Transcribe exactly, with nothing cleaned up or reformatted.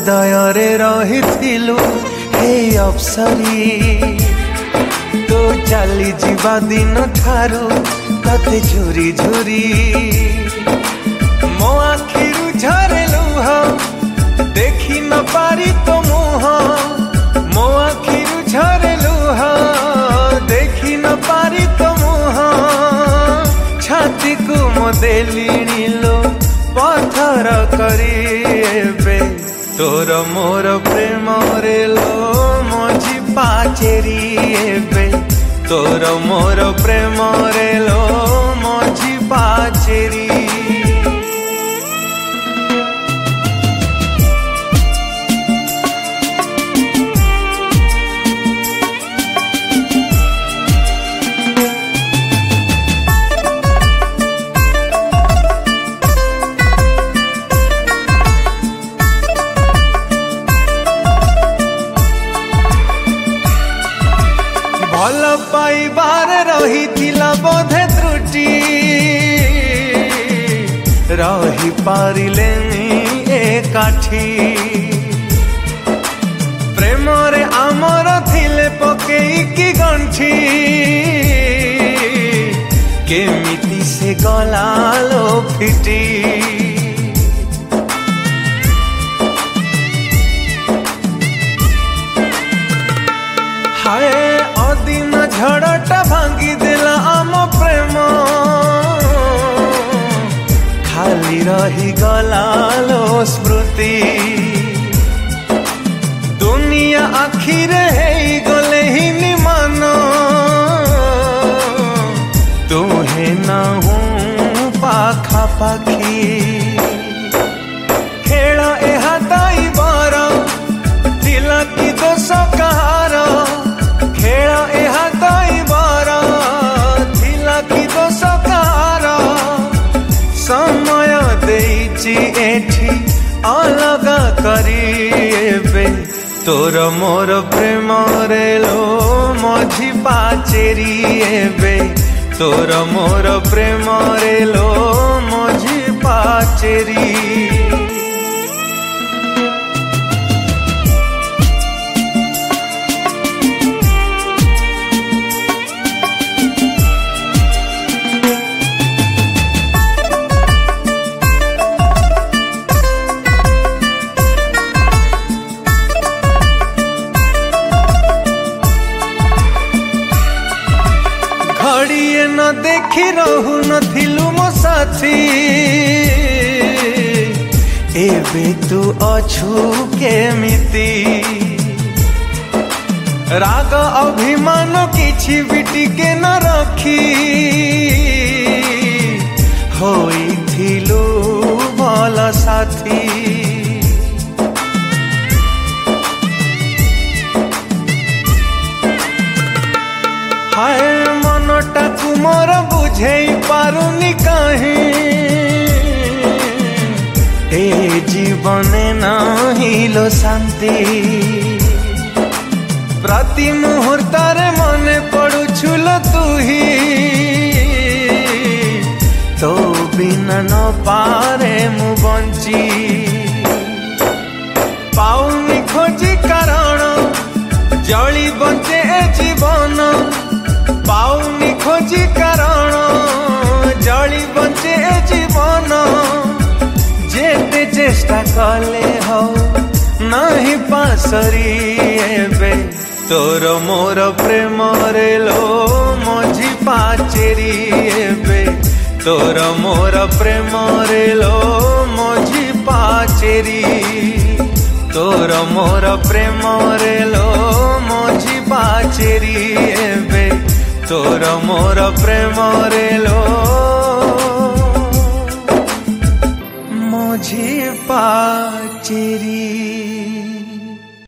हृदय रे रहिथिलु हे अप्सरी तो चली जीवा दिन ठारू तते झुरी झुरी मो आखिरु झरे लुह देखी न पारी तो मुह मो आखिरु झरे लुह देखी न पारी तो मुह छाती को मो देलिणी लो पथर करी तोर मोर प्रेम रे लो मझी पाचेरी एबे तोर मोर प्रेम रे लो मझी पाचेरी भल पाइबार रही थिला बोधे त्रुटि रही पारिलेनी एकाठी प्रेम रे आमर थिले पकेई की गंठी केमिति से गला लो फिटी हाय अदिन झड़टा भांगी देला आम प्रेम खाली रही गला लो स्मृति दुनिया आखिरे हेई गले ही निमान तुहे ना हूँ पाखा पाखी खेल एहा दाई बर दिला की दोष कहार खेल एहा दाई बर थिला कि दोष कार समय देइछि एठी अलगा करी एबे तोर मोर प्रेम रे लो मझी पाचेरी एबे तोर मोर प्रेम रे लो मझी पाचेरी घड़िए न देखी रहू न थिलु मो साथी एबे तू अछु केमिति राग अभिमान किछि बिटी के न रखी होई थिलु भल साथी हाय मनटा कुमर बुझेई पारुनी कहीं ए जीवने नाही लो शांति प्रति मुहूर्त रे मने पड़ुछुल तू ही तो बिना न पारे मु बंची पाउनी खोजी कारण जली बंचे जीवन पाउनी खोजी कारण जली बंचे जीवन जेते चेष्टा कले हो नहीं पासरी एबे तोर मोर प्रेम रे लो मझी पाचेरी एबे तोर मोर प्रेम रे लो मझी पाचेरी तोर मोर प्रेम रे लो मझी पाचेरी एबे तोर मोर प्रेम रे लो मझी पाचेरी।